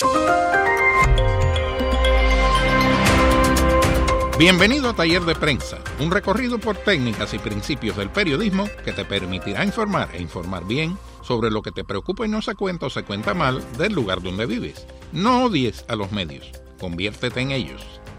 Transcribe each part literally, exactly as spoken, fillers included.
Bienvenido a Taller de Prensa, un recorrido por técnicas y principios del periodismo que te permitirá informar e informar bien sobre lo que te preocupa y no se cuenta o se cuenta mal del lugar donde vives. No odies a los medios, conviértete en ellos.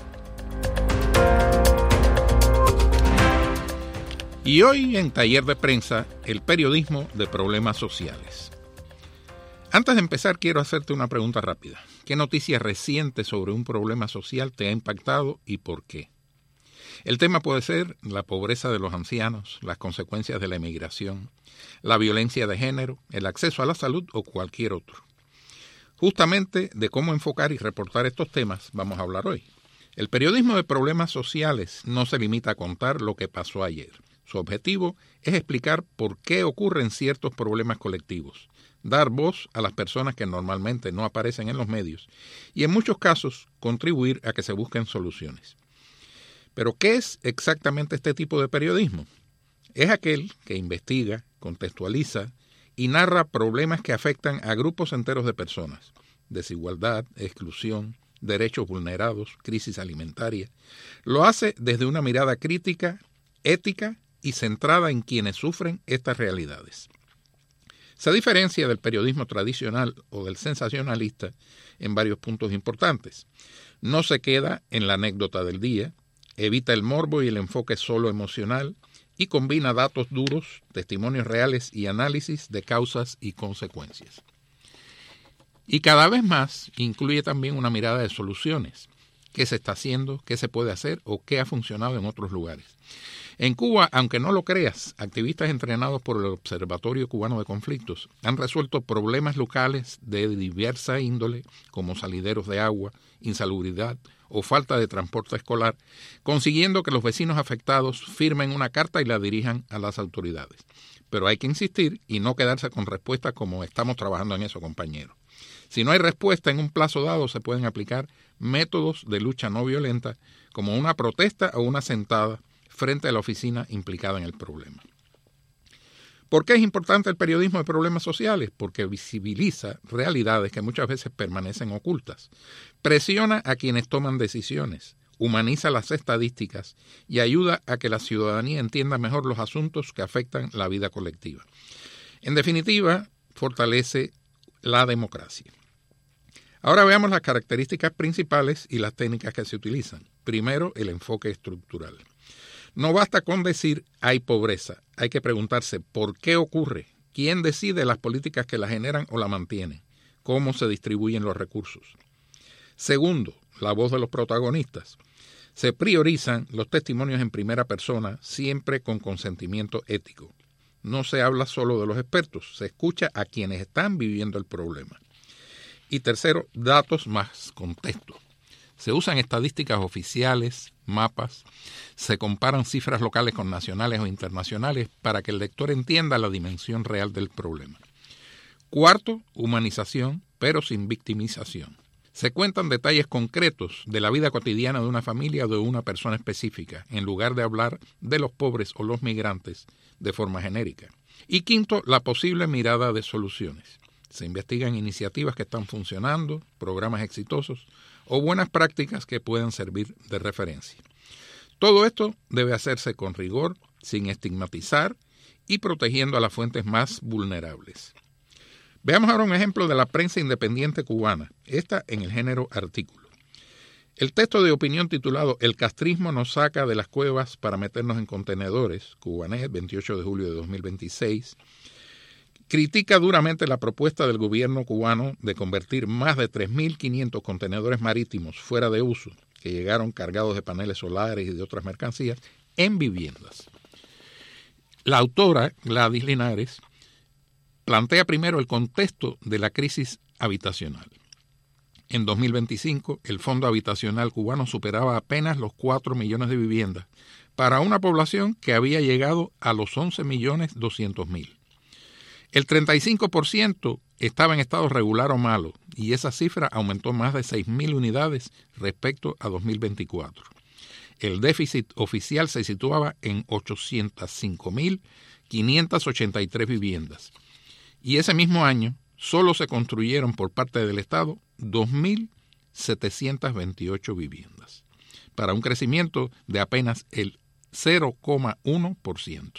Y hoy en Taller de Prensa, el periodismo de problemas sociales. Antes de empezar, quiero hacerte una pregunta rápida. ¿Qué noticia reciente sobre un problema social te ha impactado y por qué? El tema puede ser la pobreza de los ancianos, las consecuencias de la emigración, la violencia de género, el acceso a la salud o cualquier otro. Justamente de cómo enfocar y reportar estos temas vamos a hablar hoy. El periodismo de problemas sociales no se limita a contar lo que pasó ayer. Su objetivo es explicar por qué ocurren ciertos problemas colectivos, dar voz a las personas que normalmente no aparecen en los medios y en muchos casos contribuir a que se busquen soluciones. Pero, ¿qué es exactamente este tipo de periodismo? Es aquel que investiga, contextualiza y narra problemas que afectan a grupos enteros de personas. Desigualdad, exclusión, derechos vulnerados, crisis alimentaria. Lo hace desde una mirada crítica, ética y centrada en quienes sufren estas realidades. Se diferencia del periodismo tradicional o del sensacionalista en varios puntos importantes. No se queda en la anécdota del día, evita el morbo y el enfoque solo emocional y combina datos duros, testimonios reales y análisis de causas y consecuencias. Y cada vez más incluye también una mirada de soluciones. ¿Qué se está haciendo? ¿Qué se puede hacer? ¿O qué ha funcionado en otros lugares? En Cuba, aunque no lo creas, activistas entrenados por el Observatorio Cubano de Conflictos han resuelto problemas locales de diversa índole, como salideros de agua, insalubridad o falta de transporte escolar, consiguiendo que los vecinos afectados firmen una carta y la dirijan a las autoridades. Pero hay que insistir y no quedarse con respuestas como estamos trabajando en eso, compañeros. Si no hay respuesta en un plazo dado, se pueden aplicar métodos de lucha no violenta, como una protesta o una sentada frente a la oficina implicada en el problema. ¿Por qué es importante el periodismo de problemas sociales? Porque visibiliza realidades que muchas veces permanecen ocultas, presiona a quienes toman decisiones, humaniza las estadísticas y ayuda a que la ciudadanía entienda mejor los asuntos que afectan la vida colectiva. En definitiva, fortalece la democracia. Ahora veamos las características principales y las técnicas que se utilizan. Primero, el enfoque estructural. No basta con decir hay pobreza, hay que preguntarse por qué ocurre, quién decide las políticas que la generan o la mantienen, cómo se distribuyen los recursos. Segundo, la voz de los protagonistas. Se priorizan los testimonios en primera persona, siempre con consentimiento ético. No se habla solo de los expertos, se escucha a quienes están viviendo el problema. Y tercero, datos más contexto. Se usan estadísticas oficiales, mapas, se comparan cifras locales con nacionales o internacionales para que el lector entienda la dimensión real del problema. Cuarto, humanización, pero sin victimización. Se cuentan detalles concretos de la vida cotidiana de una familia o de una persona específica, en lugar de hablar de los pobres o los migrantes de forma genérica. Y quinto, la posible mirada de soluciones. Se investigan iniciativas que están funcionando, programas exitosos o buenas prácticas que puedan servir de referencia. Todo esto debe hacerse con rigor, sin estigmatizar y protegiendo a las fuentes más vulnerables. Veamos ahora un ejemplo de la prensa independiente cubana, esta en el género artículo. El texto de opinión titulado El castrismo nos saca de las cuevas para meternos en contenedores, Cubanet, veintiocho de julio de dos mil veintiséis, critica duramente la propuesta del gobierno cubano de convertir más de tres mil quinientos contenedores marítimos fuera de uso, que llegaron cargados de paneles solares y de otras mercancías, en viviendas. La autora, Gladys Linares, plantea primero el contexto de la crisis habitacional. En dos mil veinticinco, el Fondo Habitacional cubano superaba apenas los cuatro millones de viviendas para una población que había llegado a los once millones doscientos mil. El treinta y cinco por ciento estaba en estado regular o malo, y esa cifra aumentó más de seis mil unidades respecto a dos mil veinticuatro. El déficit oficial se situaba en ochocientos cinco mil quinientas ochenta y tres viviendas, y ese mismo año solo se construyeron por parte del Estado dos mil setecientas veintiocho viviendas, para un crecimiento de apenas el cero coma uno por ciento.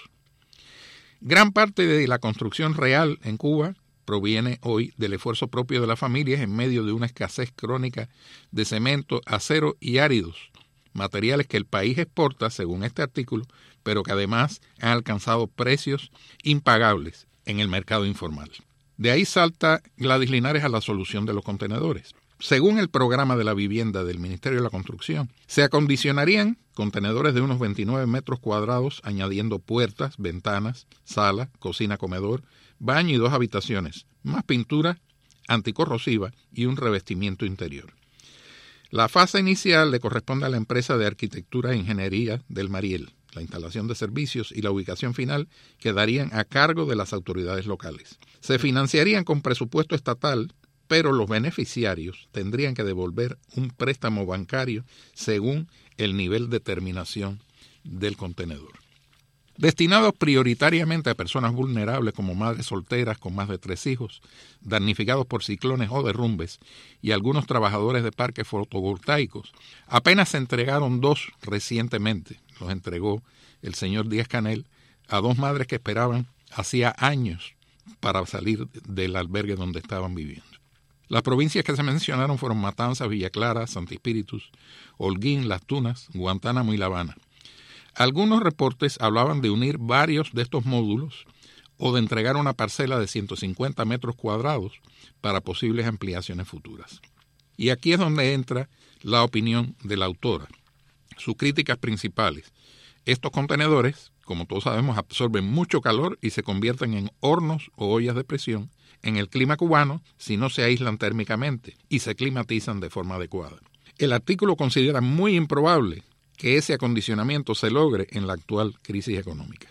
Gran parte de la construcción real en Cuba proviene hoy del esfuerzo propio de las familias en medio de una escasez crónica de cemento, acero y áridos, materiales que el país exporta, según este artículo, pero que además han alcanzado precios impagables en el mercado informal. De ahí salta Gladys Linares a la solución de los contenedores. Según el programa de la vivienda del Ministerio de la Construcción, se acondicionarían contenedores de unos veintinueve metros cuadrados, añadiendo puertas, ventanas, sala, cocina, comedor, baño y dos habitaciones, más pintura anticorrosiva y un revestimiento interior. La fase inicial le corresponde a la empresa de arquitectura e ingeniería del Mariel. La instalación de servicios y la ubicación final quedarían a cargo de las autoridades locales. Se financiarían con presupuesto estatal, pero los beneficiarios tendrían que devolver un préstamo bancario según el nivel de terminación del contenedor. Destinados prioritariamente a personas vulnerables como madres solteras con más de tres hijos, damnificados por ciclones o derrumbes, y algunos trabajadores de parques fotovoltaicos, apenas se entregaron dos recientemente. Los entregó el señor Díaz-Canel a dos madres que esperaban hacía años para salir del albergue donde estaban viviendo. Las provincias que se mencionaron fueron Matanzas, Villa Clara, Santi Espíritus, Holguín, Las Tunas, Guantánamo y La Habana. Algunos reportes hablaban de unir varios de estos módulos o de entregar una parcela de ciento cincuenta metros cuadrados para posibles ampliaciones futuras. Y aquí es donde entra la opinión de la autora. Sus críticas principales. Estos contenedores, como todos sabemos, absorben mucho calor y se convierten en hornos o ollas de presión en el clima cubano si no se aíslan térmicamente y se climatizan de forma adecuada. El artículo considera muy improbable que ese acondicionamiento se logre en la actual crisis económica.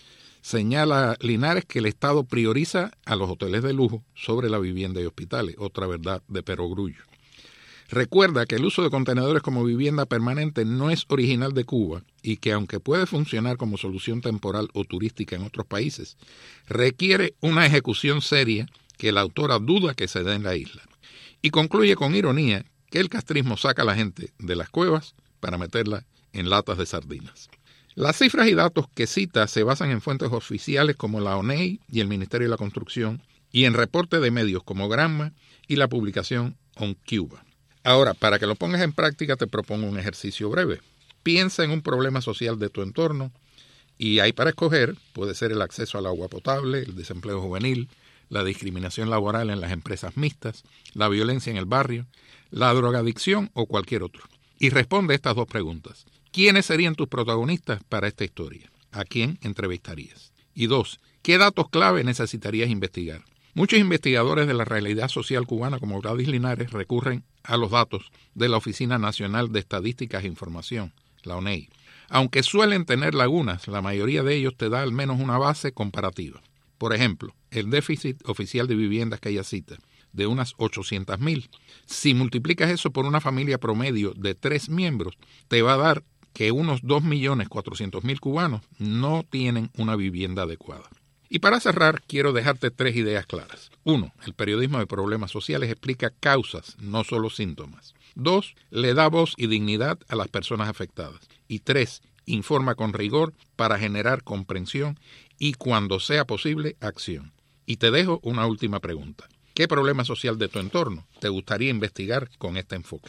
Señala Linares que el Estado prioriza a los hoteles de lujo sobre la vivienda y hospitales, otra verdad de perogrullo. Recuerda que el uso de contenedores como vivienda permanente no es original de Cuba y que aunque puede funcionar como solución temporal o turística en otros países, requiere una ejecución seria que la autora duda que se dé en la isla. Y concluye con ironía que el castrismo saca a la gente de las cuevas para meterla en latas de sardinas. Las cifras y datos que cita se basan en fuentes oficiales como la O N E I y el Ministerio de la Construcción y en reportes de medios como Granma y la publicación On Cuba. Ahora, para que lo pongas en práctica, te propongo un ejercicio breve. Piensa en un problema social de tu entorno y hay para escoger, puede ser el acceso al agua potable, el desempleo juvenil, la discriminación laboral en las empresas mixtas, la violencia en el barrio, la drogadicción o cualquier otro. Y responde estas dos preguntas. ¿Quiénes serían tus protagonistas para esta historia? ¿A quién entrevistarías? Y dos, ¿qué datos clave necesitarías investigar? Muchos investigadores de la realidad social cubana, como Gladys Linares, recurren a los datos de la Oficina Nacional de Estadísticas e Información, la O N E I. Aunque suelen tener lagunas, la mayoría de ellos te da al menos una base comparativa. Por ejemplo, el déficit oficial de viviendas que ella cita, de unas ochocientas mil. Si multiplicas eso por una familia promedio de tres miembros, te va a dar que unos dos millones cuatrocientos mil cubanos no tienen una vivienda adecuada. Y para cerrar, quiero dejarte tres ideas claras. Uno, el periodismo de problemas sociales explica causas, no solo síntomas. Dos, le da voz y dignidad a las personas afectadas. Y tres, informa con rigor para generar comprensión y, cuando sea posible, acción. Y te dejo una última pregunta. ¿Qué problema social de tu entorno te gustaría investigar con este enfoque?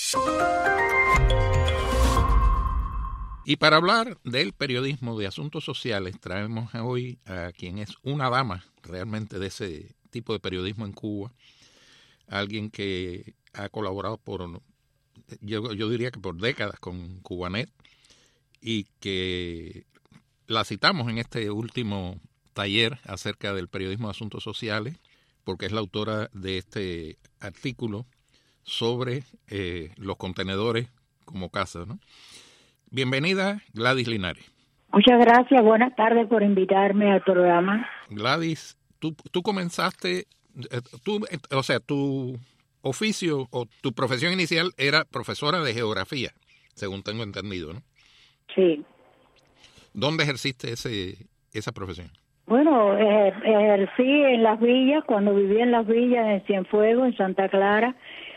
Y para hablar del periodismo de asuntos sociales, traemos hoy a quien es una dama realmente de ese tipo de periodismo en Cuba, alguien que ha colaborado por, yo, yo diría que por décadas con Cubanet, y que la citamos en este último taller acerca del periodismo de asuntos sociales, porque es la autora de este artículo sobre eh, los contenedores como casa, ¿no? Bienvenida, Gladys Linares. Muchas gracias, buenas tardes por invitarme al programa. Gladys, tú, tú comenzaste, tú, o sea, tu oficio o tu profesión inicial era profesora de geografía, según tengo entendido, ¿no? Sí. ¿Dónde ejerciste ese, esa profesión? Bueno, ejercí en las villas, cuando vivía en las villas, en Cienfuegos, en Santa Clara,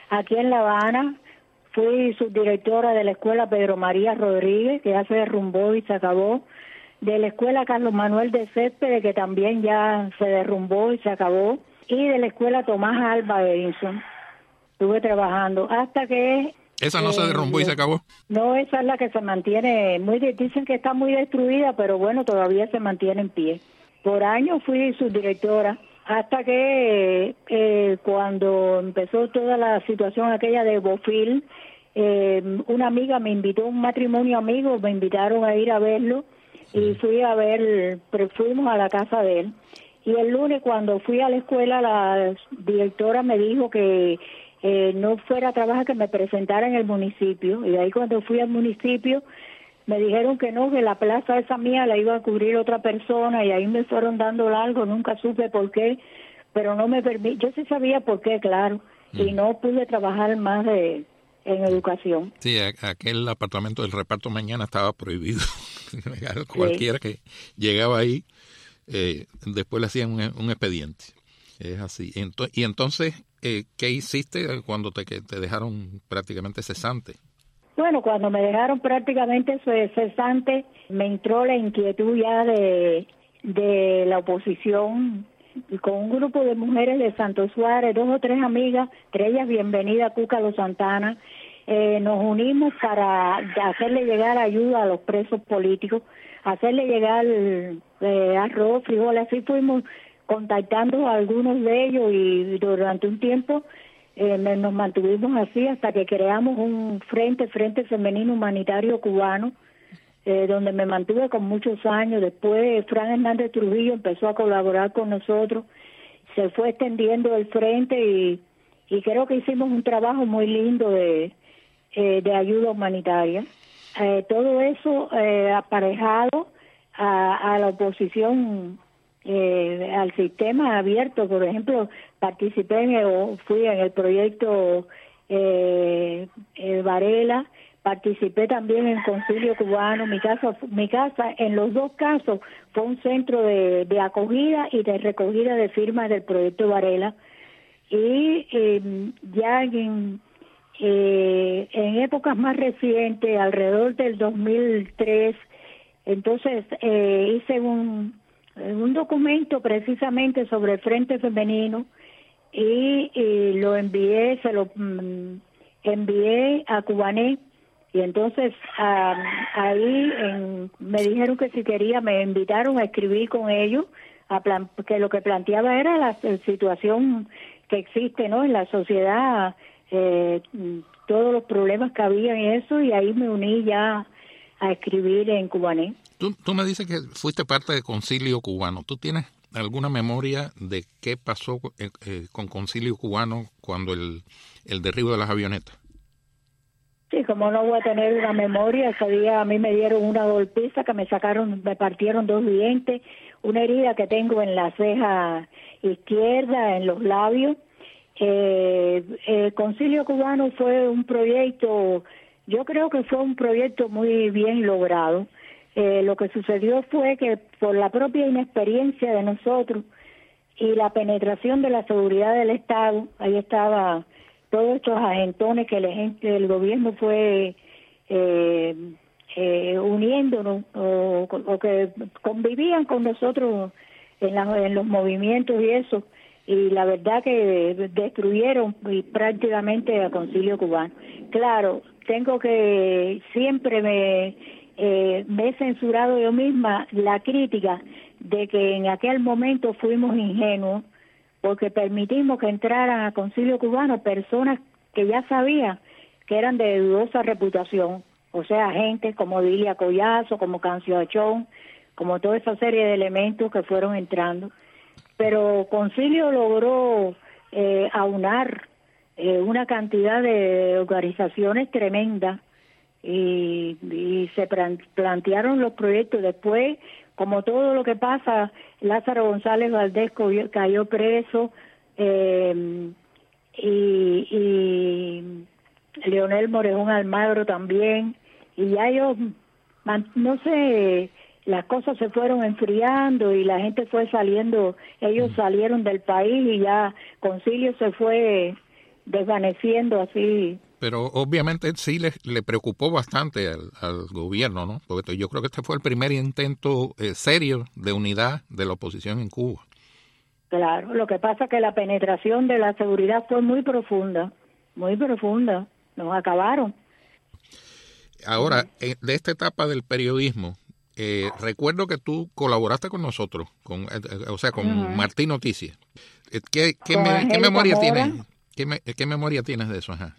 aquí en La Habana. Fui subdirectora de la escuela Pedro María Rodríguez, que ya se derrumbó y se acabó, de la escuela Carlos Manuel de Céspedes, que también ya se derrumbó y se acabó, y de la escuela Tomás Alba Edison. Estuve trabajando hasta que... ¿Esa no eh, se derrumbó y se acabó? No, esa es la que se mantiene, muy dicen que está muy destruida, pero bueno, todavía se mantiene en pie. Por años fui subdirectora, hasta que eh, cuando empezó toda la situación aquella de Bofil, eh, una amiga me invitó, un matrimonio amigo, me invitaron a ir a verlo, sí. Y fui a ver, fuimos a la casa de él. Y el lunes cuando fui a la escuela, la directora me dijo que eh, no fuera a trabajar, que me presentara en el municipio. Y de ahí cuando fui al municipio, me dijeron que no, que la plaza esa mía la iba a cubrir otra persona, y ahí me fueron dando largo, nunca supe por qué, pero no me permití, yo sí sabía por qué, claro, mm. y no pude trabajar más de, en educación. Sí, aquel apartamento del reparto mañana estaba prohibido. Cualquiera sí. que llegaba ahí, eh, después le hacían un, un expediente. Es así. Ento- y entonces, eh, ¿qué hiciste cuando te, que te dejaron prácticamente cesante? Bueno, cuando me dejaron prácticamente cesante, me entró la inquietud ya de, de la oposición, y con un grupo de mujeres de Santo Suárez, dos o tres amigas, entre ellas Bienvenida Cúcalo Santana, eh, nos unimos para hacerle llegar ayuda a los presos políticos, hacerle llegar eh, arroz, frijoles, así fuimos contactando a algunos de ellos, y durante un tiempo Eh, nos mantuvimos así hasta que creamos un frente, Frente Femenino Humanitario Cubano, eh, donde me mantuve con muchos años. Después Fran Hernández Trujillo empezó a colaborar con nosotros, se fue extendiendo el frente y, y creo que hicimos un trabajo muy lindo de, eh, de ayuda humanitaria. Eh, todo eso eh, aparejado a, a la oposición, Eh, al sistema abierto. Por ejemplo, participé en el, fui en el proyecto eh, eh, Varela, participé también en Concilio Cubano. Mi casa, mi casa en los dos casos fue un centro de, de acogida y de recogida de firmas del proyecto Varela. Y eh, ya en, eh, en épocas más recientes, alrededor del dos mil tres, entonces eh, hice un un documento precisamente sobre el Frente Femenino y, y lo envié, se lo mm, envié a Cubanet, y entonces um, ahí en, me dijeron que si quería, me invitaron a escribir con ellos, a plan, que lo que planteaba era la, la situación que existe, ¿no?, en la sociedad, eh, todos los problemas que había en eso, y ahí me uní ya a escribir en Cubanet. Tú, tú me dices que fuiste parte de Concilio Cubano. ¿Tú tienes alguna memoria de qué pasó eh, eh, con Concilio Cubano cuando el, el derribo de las avionetas? Sí, como no voy a tener una memoria, ese día a mí me dieron una golpiza que me sacaron, me partieron dos dientes, una herida que tengo en la ceja izquierda, en los labios. Eh, eh, Concilio Cubano fue un proyecto, yo creo que fue un proyecto muy bien logrado. Eh, lo que sucedió fue que por la propia inexperiencia de nosotros y la penetración de la seguridad del Estado, ahí estaba todos estos agentones que la gente, el gobierno fue eh, eh, uniéndonos o, o que convivían con nosotros en, la, en los movimientos y eso, y la verdad que destruyeron prácticamente a Concilio Cubano. Claro, tengo que siempre me eh, me he censurado yo misma la crítica de que en aquel momento fuimos ingenuos porque permitimos que entraran a Concilio Cubano personas que ya sabían que eran de dudosa reputación, o sea, gente como Dilia Collazo, como Cancio Achón, como toda esa serie de elementos que fueron entrando. Pero Concilio logró eh, aunar eh, una cantidad de organizaciones tremendas y, y se plantearon los proyectos. Después, como todo lo que pasa, Lázaro González Valdés cayó preso eh, y, y Leonel Morejón Almagro también, y ya ellos, no sé, las cosas se fueron enfriando y la gente fue saliendo, ellos salieron del país y ya Concilio se fue desvaneciendo así. Pero obviamente sí le, le preocupó bastante al, al gobierno, ¿no? Porque yo creo que este fue el primer intento eh, serio de unidad de la oposición en Cuba. Claro, lo que pasa es que la penetración de la seguridad fue muy profunda, muy profunda, nos acabaron. Ahora, eh, de esta etapa del periodismo, eh, recuerdo que tú colaboraste con nosotros, con, eh, o sea, con uh-huh. Martín Noticias. Eh, ¿Qué, qué, me, ¿qué memoria tienes? ¿Qué, me, ¿Qué memoria tienes de eso? Ajá.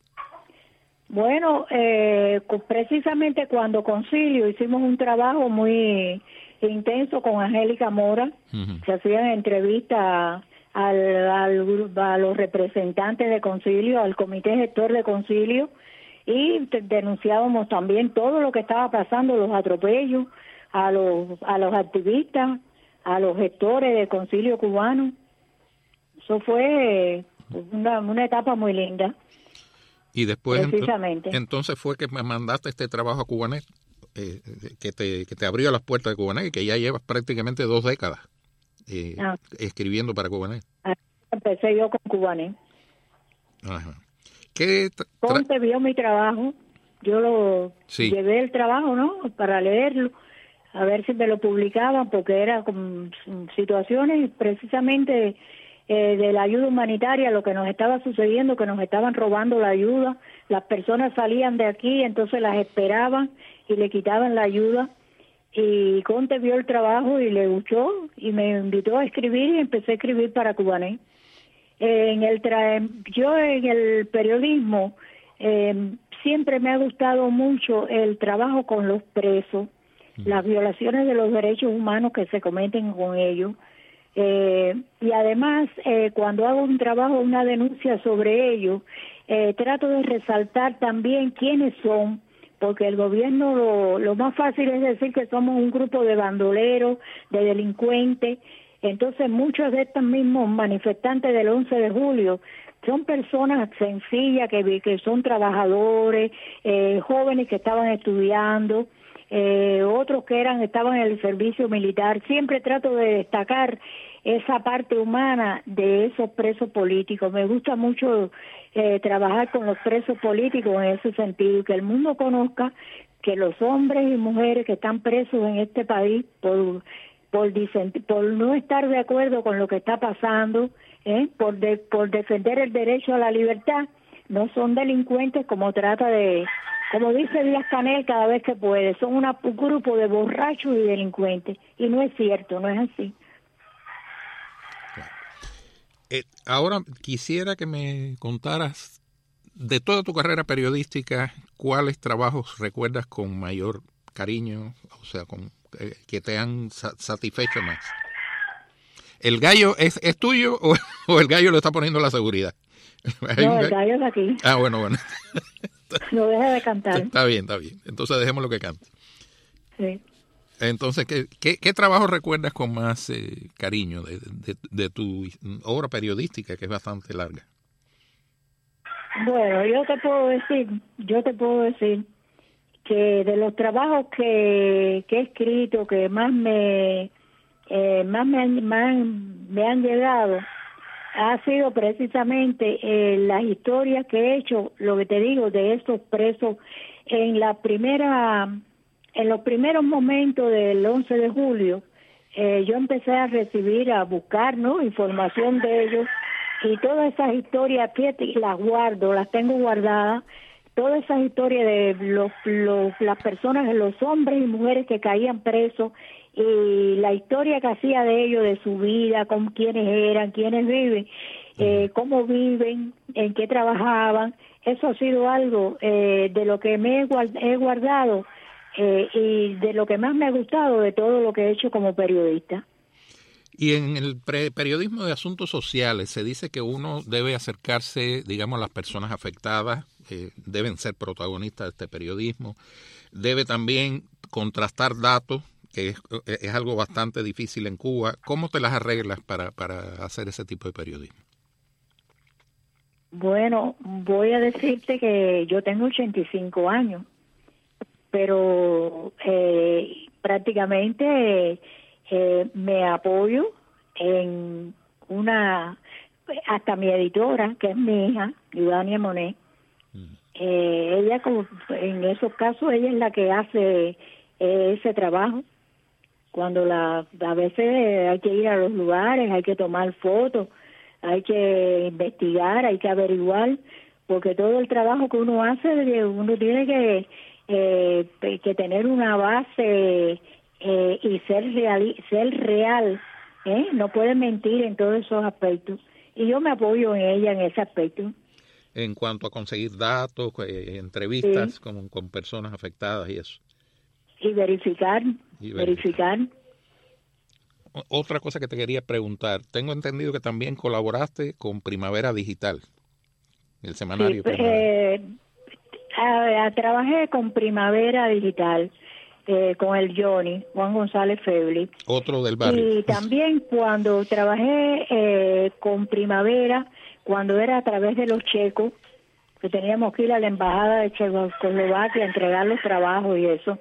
Bueno, eh, precisamente cuando Concilio hicimos un trabajo muy intenso con Angélica Mora, uh-huh. se hacían entrevistas al, al, a los representantes de Concilio, al comité gestor de Concilio, y denunciábamos también todo lo que estaba pasando, los atropellos a los a los activistas, a los gestores de Concilio Cubano. Eso fue una, una etapa muy linda. Y después ent- entonces fue que me mandaste este trabajo a Cubanet, eh, que te que te abrió las puertas de Cubanet, que ya llevas prácticamente dos décadas eh, ah. escribiendo para Cubanet. Empecé yo con Cubanet. Ajá. ¿Qué tra- Ponte vio mi trabajo, yo lo sí. llevé el trabajo, ¿no? Para leerlo, a ver si me lo publicaban, porque era con situaciones precisamente eh, de la ayuda humanitaria, lo que nos estaba sucediendo, que nos estaban robando la ayuda, las personas salían de aquí, entonces las esperaban y le quitaban la ayuda, y Conte vio el trabajo y le gustó, y me invitó a escribir, y empecé a escribir para Cubanet. En el tra- yo en el periodismo eh, siempre me ha gustado mucho el trabajo con los presos, mm. las violaciones de los derechos humanos que se cometen con ellos, eh, y además eh, cuando hago un trabajo, una denuncia sobre ellos, eh, trato de resaltar también quiénes son, porque el gobierno lo, lo más fácil es decir que somos un grupo de bandoleros, de delincuentes. Entonces muchos de estos mismos manifestantes del once de julio son personas sencillas que, que son trabajadores, eh, jóvenes que estaban estudiando, eh, otros que eran estaban en el servicio militar. Siempre trato de destacar esa parte humana de esos presos políticos. Me gusta mucho eh, trabajar con los presos políticos en ese sentido, que el mundo conozca que los hombres y mujeres que están presos en este país por Por, disent- por no estar de acuerdo con lo que está pasando, ¿eh? por, de- por defender el derecho a la libertad, no son delincuentes como trata de, como dice Díaz-Canel cada vez que puede, son una, un grupo de borrachos y delincuentes, y no es cierto, no es así. Eh, ahora quisiera que me contaras de toda tu carrera periodística, ¿cuáles trabajos recuerdas con mayor cariño, o sea, con eh, que te han sa- satisfecho más? ¿El gallo es, es tuyo o, o el gallo lo está poniendo la seguridad? No, el gallo es aquí. Ah, bueno, bueno. No deja de cantar. Está bien, está bien. Entonces dejemos lo que cante. Sí. Entonces, ¿qué, qué, qué trabajo recuerdas con más eh, cariño de, de, de tu obra periodística, que es bastante larga? Bueno, yo te puedo decir, yo te puedo decir que de los trabajos que, que he escrito, que más me eh, más me han, más me han llegado, ha sido precisamente eh, las historias que he hecho, lo que te digo, de estos presos en la primera, en los primeros momentos del once de julio. Eh, yo empecé a recibir, a buscar, ¿no?, información de ellos, y todas esas historias, fíjate, las guardo, las tengo guardadas. Todas esas historias de los, los, las personas, los hombres y mujeres que caían presos, y la historia que hacía de ellos, de su vida, con quiénes eran, quiénes viven, eh, cómo viven, en qué trabajaban, eso ha sido algo eh, de lo que me he, guard, he guardado eh, y de lo que más me ha gustado de todo lo que he hecho como periodista. Y en el pre- periodismo de asuntos sociales se dice que uno debe acercarse, digamos, a las personas afectadas, eh, deben ser protagonistas de este periodismo, debe también contrastar datos, que es, es algo bastante difícil en Cuba. ¿Cómo te las arreglas para, para hacer ese tipo de periodismo? Bueno, voy a decirte que yo tengo ochenta y cinco años, pero eh, prácticamente... Eh, me apoyo en una hasta mi editora, que es mi hija, Yudania Monet, mm. eh, ella como en esos casos, ella es la que hace eh, ese trabajo. Cuando la a veces hay que ir a los lugares, hay que tomar fotos, hay que investigar, hay que averiguar, porque todo el trabajo que uno hace, uno tiene que eh, que tener una base eh, y ser real, ser real, ¿eh? No puede mentir en todos esos aspectos. Y yo me apoyo en ella en ese aspecto. En cuanto a conseguir datos, eh, entrevistas sí. con, con personas afectadas y eso. Y verificar, y verificar. verificar. Otra cosa que te quería preguntar, tengo entendido que también colaboraste con Primavera Digital, el semanario. Sí, eh, a, a, trabajé con Primavera Digital, eh, con el Johnny, Juan González Febli. Otro del barrio. Y también cuando trabajé eh, con Primavera, cuando era a través de los checos, que teníamos que ir a la embajada de Checoslovaquia a entregar los trabajos y eso.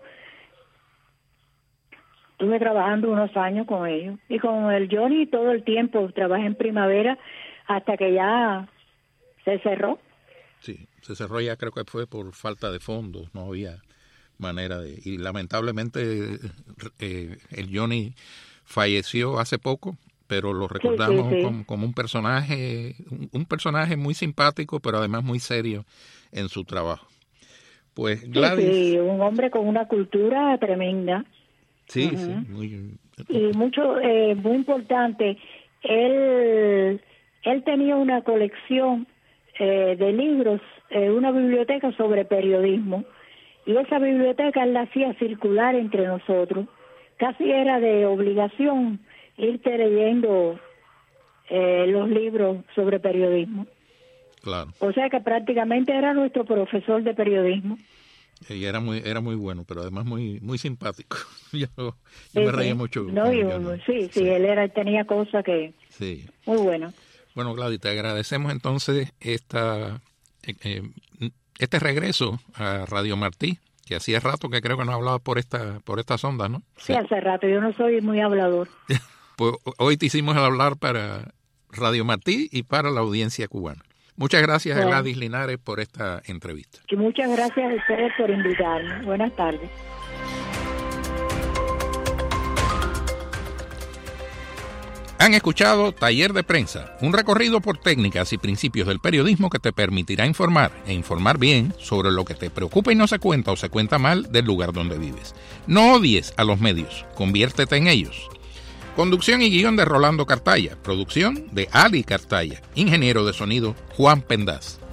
Estuve trabajando unos años con ellos. Y con el Johnny todo el tiempo trabajé en Primavera hasta que ya se cerró. Sí, se cerró ya, creo que fue por falta de fondos, no había manera de... Y lamentablemente eh, el Johnny falleció hace poco, pero lo recordamos sí, sí, sí. Como, como un personaje, un, un personaje muy simpático, pero además muy serio en su trabajo. Pues Gladys... Sí, sí, un hombre con una cultura tremenda. Sí, uh-huh. sí, muy... Y mucho, eh, muy importante, él, él tenía una colección eh, de libros, eh, una biblioteca sobre periodismo, y esa biblioteca él la hacía circular entre nosotros. Casi era de obligación irte leyendo eh, los libros sobre periodismo. Claro. O sea que prácticamente era nuestro profesor de periodismo. Y era muy era muy bueno, pero además muy muy simpático. yo yo sí, me reía sí. mucho. No, yo, sí, sí, sí, él era tenía cosas que... Sí. Muy bueno. Bueno, Gladys, te agradecemos entonces esta eh, este regreso a Radio Martí, que hacía rato que creo que no hablaba por esta por estas ondas, ¿no? Sí, sí, hace rato. Yo no soy muy hablador. Pues hoy te hicimos hablar para Radio Martí y para la audiencia cubana. Muchas gracias bueno. a Gladys Linares por esta entrevista. Y muchas gracias a ustedes por invitarme. Buenas tardes. Han escuchado Taller de Prensa, un recorrido por técnicas y principios del periodismo que te permitirá informar e informar bien sobre lo que te preocupa y no se cuenta o se cuenta mal del lugar donde vives. No odies a los medios, conviértete en ellos. Conducción y guión de Rolando Cartaya. Producción de Ali Cartaya. Ingeniero de sonido Juan Pendaz.